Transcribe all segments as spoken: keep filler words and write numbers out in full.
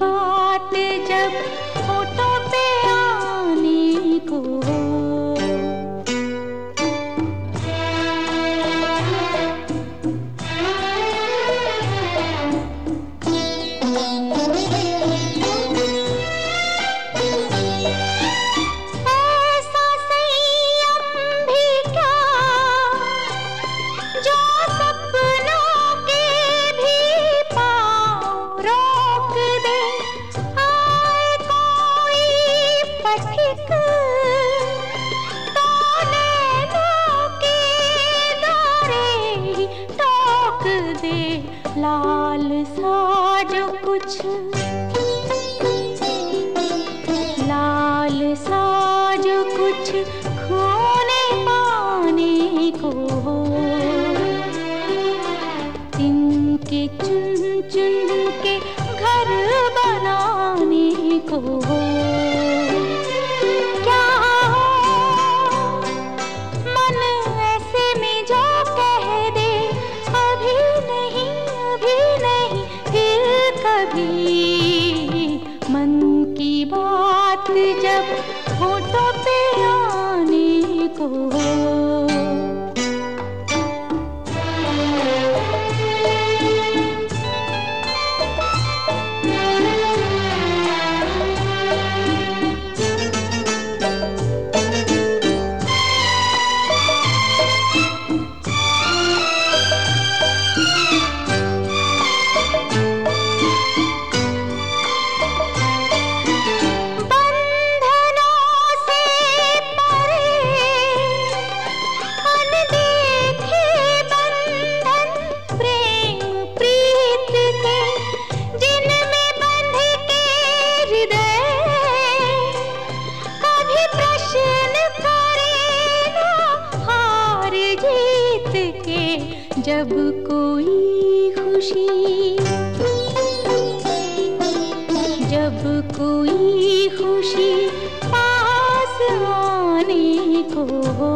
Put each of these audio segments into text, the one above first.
बात जब होठों पे आने को हो, ऐसा संयम भी क्या जो सपनों के भी पाँव रोक दे। आए कोई पथिक तो नैनों के दौरे ही टोक दे। लाल सा जो कुछ लाल सा जो कुछ खोने पाने को हो, तिनके चुन चुन के घर बनाने को हो। क्या हो मन ऐसे में जो कह दे अभी नहीं अभी नहीं फिर कभी। मन की बात जब होठों पे आने को हो, जब कोई खुशी जब कोई खुशी पास आने को हो,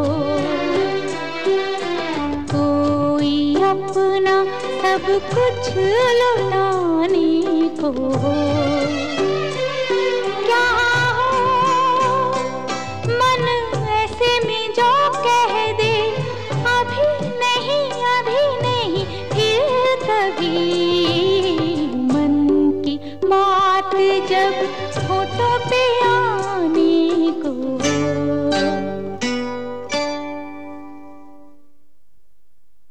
कोई अपना सब कुछ लुटाने को हो। क्या हो मन ऐसे में जो कह दे अभी नहीं अभी नहीं फिर कभी।